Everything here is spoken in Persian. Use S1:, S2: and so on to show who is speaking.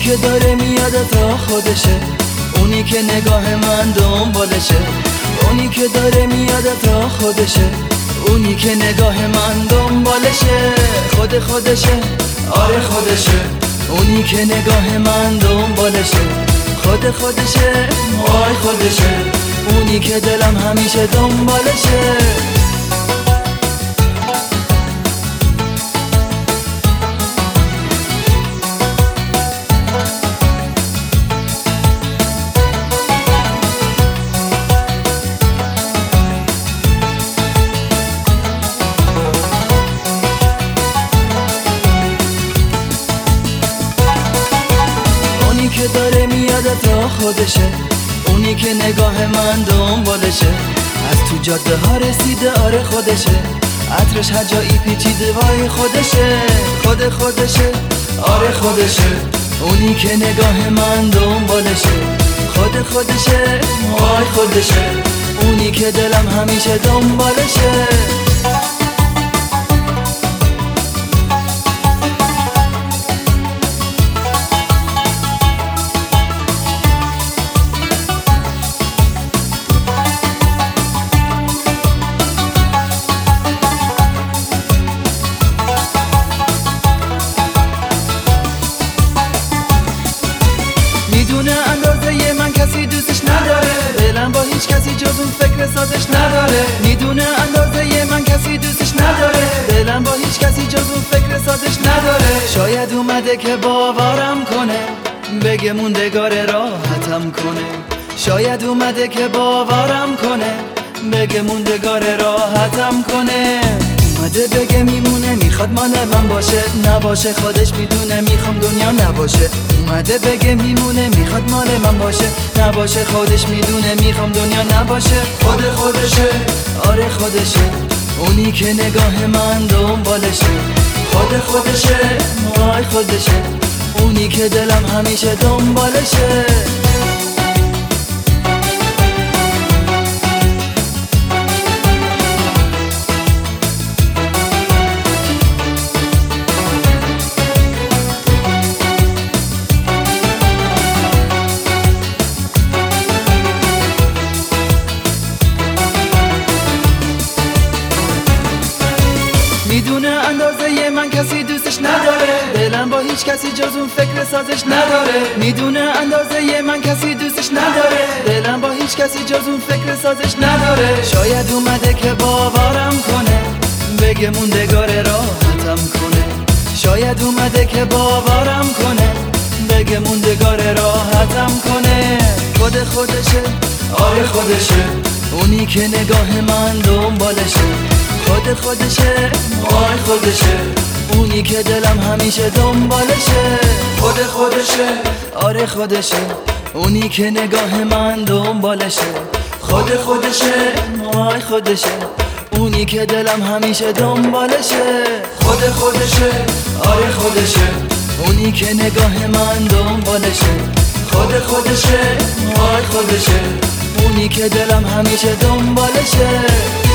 S1: که داره میاد تا خودشه، اونی که نگاه من دنبالشه. اونی که داره میاد تا خودشه، اونی که نگاه من دنبالشه. خودشه، آره خودشه، اونی که نگاه من دنبالشه. خودشه، وای خودشه، اونی که دلم همیشه دنبالشه. اونی که داره میاد تا خودشه، اونی که نگاه من دنبالشه. از تو جاده ها رسیده، آره خودشه، عطرش هر جایی پیچیده، وای خودشه. خودشه، آره خودشه، اونی که نگاه من دنبالشه. خودشه، وای خودشه، اونی که دلم همیشه دنبالشه. میدونه اندازه من کسی دوستش نداره، دلم با هیچ کسی جز اون فکر سازش نداره. میدونه اندازه من کسی دوستش نداره، دلم با هیچ کسی جز اون فکر سازش نداره. شاید اومده که باورم کنه، بگه موندگار راحتم کنه. شاید اومده که باورم کنه، بگه موندگار راحتم کنه. اومده بگه میمونه، میخواد مال من باشه، نباشه خودش میدونه میخوام دنیا نباشه. اومده بگه میمونه، میخواد مال من باشه، نباشه خودش میدونه میخوام دنیا نباشه. خودشه، آره خودشه، اونی که نگاه من دنبالشه. خودشه، وای خودشه، اونی که دلم همیشه دنبالشه. میدونه اندازه من کسی دوستش نداره، دلم با هیچ کسی جز اون فکر سازش نداره. میدونه اندازه من کسی دوستش نداره، دلم با هیچ کسی جز اون فکر سازش نداره. شاید اومده که باورم کنه، بگه موندگار راحتم کنه. شاید اومده که باورم کنه، بگه موندگار راحتم کنه. خودشه، آره خودشه، اونی که نگاه من دنبالشه. خودشه، وای خودشه، اونی که دلم همیشه دنبالشه. خودشه، آره خودشه، اونی که نگاه من دنبالشه. خودشه، وای خودشه، اونی که دلم همیشه دنبالشه. خودشه، آره خودشه، اونی که نگاه من دنبالشه. خودشه، وای خودشه، اونی که دلم همیشه دنبالشه.